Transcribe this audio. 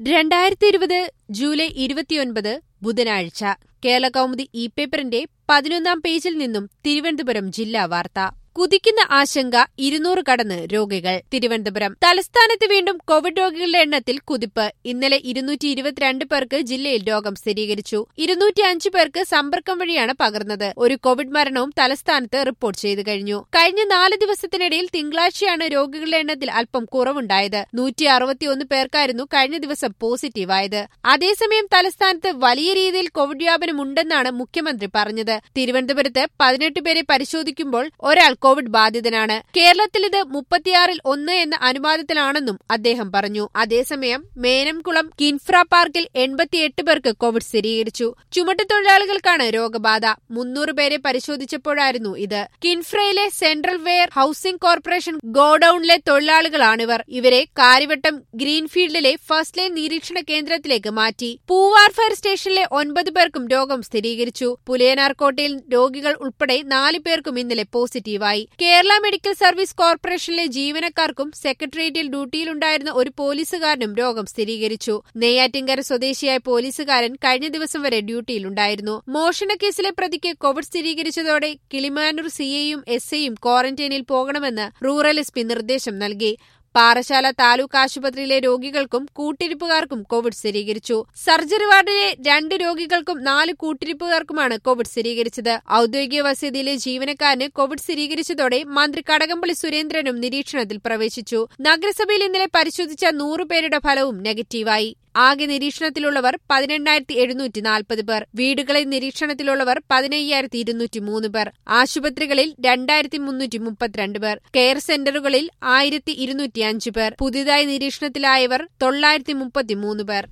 2020 July 29 ബുധനാഴ്ച കേരളകൗമുദി ഇ-പേപ്പറിന്റെ 11-ാം പേജിൽ നിന്നും തിരുവനന്തപുരം ജില്ലാ വാർത്ത. കുതിക്കുന്ന ആശങ്ക 200 കടന്ന് രോഗികൾ. തിരുവനന്തപുരം തലസ്ഥാനത്ത് വീണ്ടും കോവിഡ് രോഗികളുടെ എണ്ണത്തിൽ കുതിപ്പ്. ഇന്നലെ 222 പേർക്ക് ജില്ലയിൽ രോഗം സ്ഥിരീകരിച്ചു. 205 പേർക്ക് സമ്പർക്കം വഴിയാണ് പകർന്നത്. ഒരു കോവിഡ് മരണവും തലസ്ഥാനത്ത് റിപ്പോർട്ട് ചെയ്തു കഴിഞ്ഞു. കഴിഞ്ഞ 4 ദിവസത്തിനിടയിൽ തിങ്കളാഴ്ചയാണ് രോഗികളുടെ എണ്ണത്തിൽ അല്പം കുറവുണ്ടായത്. 161 പേർക്കായിരുന്നു കഴിഞ്ഞ ദിവസം പോസിറ്റീവായത്. അതേസമയം തലസ്ഥാനത്ത് വലിയ രീതിയിൽ കോവിഡ് വ്യാപനം ഉണ്ടെന്നാണ് മുഖ്യമന്ത്രി പറഞ്ഞത്. തിരുവനന്തപുരത്ത് 18 പേരെ പരിശോധിക്കുമ്പോൾ ഒരാൾ കോവിഡ് ബാധിതനാണ്. കേരളത്തിൽ ഇത് 36-ൽ 1 എന്ന അനുപാതത്തിലാണെന്നും അദ്ദേഹം പറഞ്ഞു. അതേസമയം മേനംകുളം കിൻഫ്ര പാർക്കിൽ 88 പേർക്ക് കോവിഡ് സ്ഥിരീകരിച്ചു. ചുമട്ടുതൊഴിലാളികൾക്കാണ് രോഗബാധ. 300 പേരെ പരിശോധിച്ചപ്പോഴായിരുന്നു ഇത്. കിൻഫ്രയിലെ സെൻട്രൽ വെയർ ഹൌസിംഗ് കോർപ്പറേഷൻ ഗോഡൌണിലെ തൊഴിലാളികളാണിവർ. ഇവരെ കാര്യവട്ടം ഗ്രീൻഫീൽഡിലെ ഫസ്റ്റ് ലൈൻ നിരീക്ഷണ കേന്ദ്രത്തിലേക്ക് മാറ്റി. പൂവാർ ഫയർ സ്റ്റേഷനിലെ 9 പേർക്കും രോഗം സ്ഥിരീകരിച്ചു. പുലയനാർകോട്ടയിൽ രോഗികൾ ഉൾപ്പെടെ 4 പേർക്കും ഇന്നലെ പോസിറ്റീവായി. കേരള മെഡിക്കൽ സർവീസ് കോർപ്പറേഷനിലെ ജീവനക്കാർക്കും സെക്രട്ടേറിയറ്റിൽ ഡ്യൂട്ടിയിലുണ്ടായിരുന്ന ഒരു പോലീസുകാരനും രോഗം സ്ഥിരീകരിച്ചു. നെയ്യാറ്റിൻകര സ്വദേശിയായ പോലീസുകാരൻ കഴിഞ്ഞ ദിവസം വരെ ഡ്യൂട്ടിയിലുണ്ടായിരുന്നു. മോഷണക്കേസിലെ പ്രതിക്ക് കോവിഡ് സ്ഥിരീകരിച്ചതോടെ കിളിമാനൂർ സിഐയും എസ്ഐയും ക്വാറന്റൈനിൽ പോകണമെന്ന് റൂറൽ എസ് പി നിർദ്ദേശം നൽകി. പാറശാല താലൂക്ക് ആശുപത്രിയിലെ രോഗികൾക്കും കൂട്ടിരിപ്പുകാർക്കും കോവിഡ് സ്ഥിരീകരിച്ചു. സർജറി വാർഡിലെ 2 രോഗികൾക്കും 4 കൂട്ടിരിപ്പുകാർക്കുമാണ് കോവിഡ് സ്ഥിരീകരിച്ചത്. ഔദ്യോഗിക വസതിയിലെ ജീവനക്കാരന് കോവിഡ് സ്ഥിരീകരിച്ചതോടെ മന്ത്രി കടകംപള്ളി സുരേന്ദ്രനും നിരീക്ഷണത്തിൽ പ്രവേശിച്ചു. നഗരസഭയിൽ ഇന്നലെ പരിശോധിച്ച 100 പേരുടെ ഫലവും നെഗറ്റീവായി. ആകെ നിരീക്ഷണത്തിലുള്ളവർ 18,740 പേർ. വീടുകളിൽ നിരീക്ഷണത്തിലുള്ളവർ 15,203 പേർ. ആശുപത്രികളിൽ 2,332 പേർ. കെയർ സെന്ററുകളിൽ 1,205 പേർ. പുതിയതായി നിരീക്ഷണത്തിലായവർ 933 പേർ.